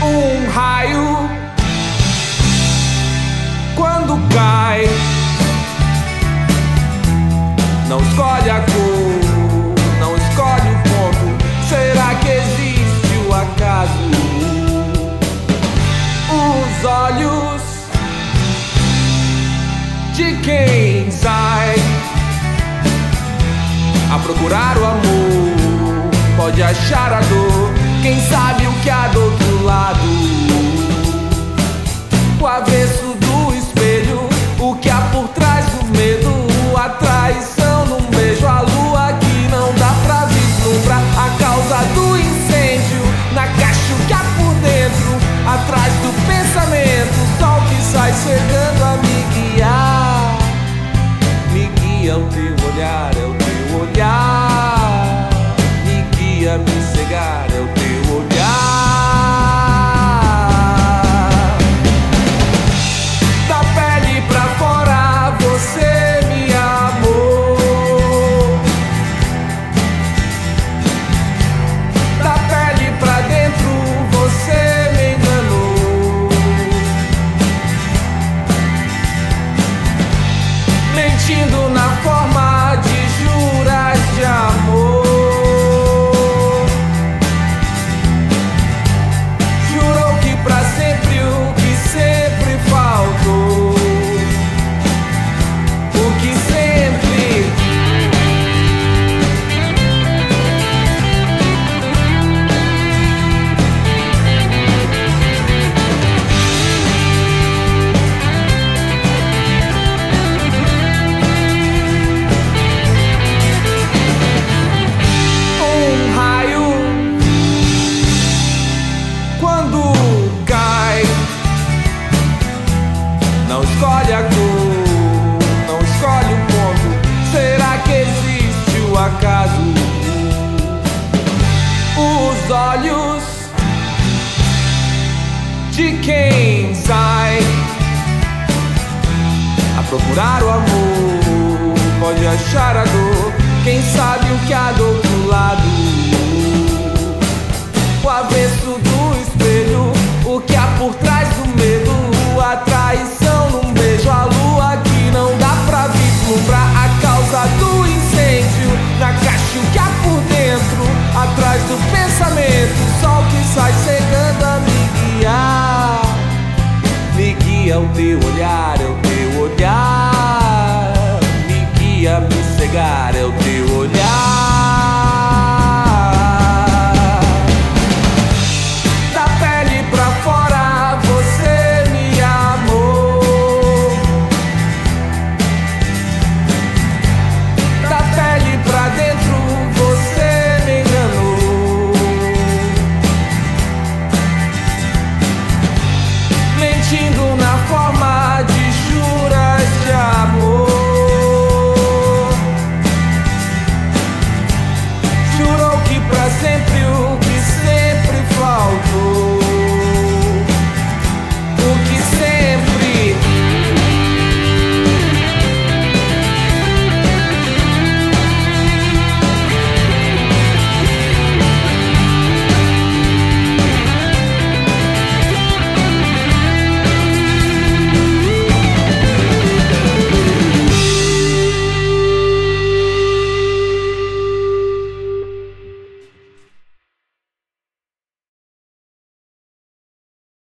Um raio quando cai não escolhe a cor, não escolhe o ponto. Será que existe o acaso? Os olhos de quem sai a procurar o amor pode achar a dor. Quem sabe o que há do outro lado? O avesso do espelho, o que há por trás do medo, a traição num beijo, a lua que não dá pra vislumbrar, a causa do incêndio na caixa, o que há por dentro, atrás do pensamento, o sol que sai chegando a me guiar. Me guia o teu olhar, é o teu olhar. Me guia, me cegar, é o teu olhar. Da pele pra fora você me amou, da pele pra dentro você me enganou, mentindo na forma de juras de amor. Jurou que pra sempre o que sempre faltou, o que sempre. Um raio quando cai não escolhe a cor, não escolhe o ponto. Será que existe o acaso? Os olhos de quem sai a procurar o amor pode achar a dor. Quem sabe o que há do outro lado? O avesso do espelho, o que há por trás do medo, a traição num beijo, a lua que não dá pra vislumbrar, a causa do incêndio na caixa, o que há por dentro, atrás do pensamento, o sol que sai chegando a me guiar. Me guia o teu olhar, é o teu olhar. Me guia, me cegar.